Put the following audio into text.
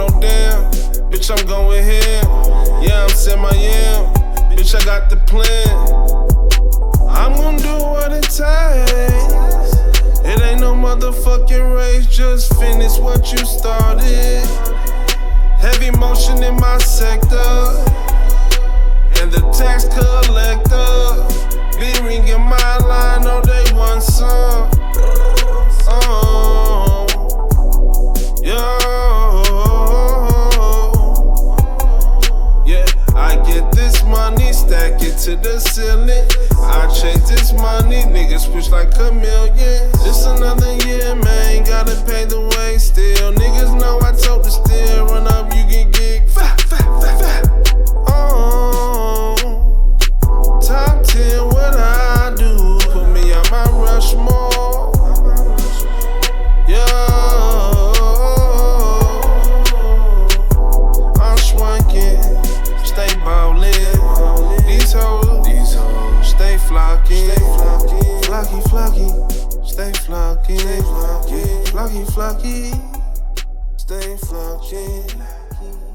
go down. Bitch, I'm going here. Yeah, I'm saying my yeah. Bitch, I got the plan. I'm gonna do what it takes. It ain't no motherfucking race, just finish what you started. Heavy motion in my sector, and the tax collector be ringing my line, oh they want some. Oh, yo, yeah, I get this money, stack it to the ceiling. I chase this money, niggas push like a million. This another year, man, gotta pay the way still. Niggas know I told the steal, run up, you can get fat. Oh, top 10, what I do? Put me on my Rushmore. Yeah, I'm swanking, stay ballin'. These hoes, stay flocking. Flocky, stay flocking. Flocky, stay flocking.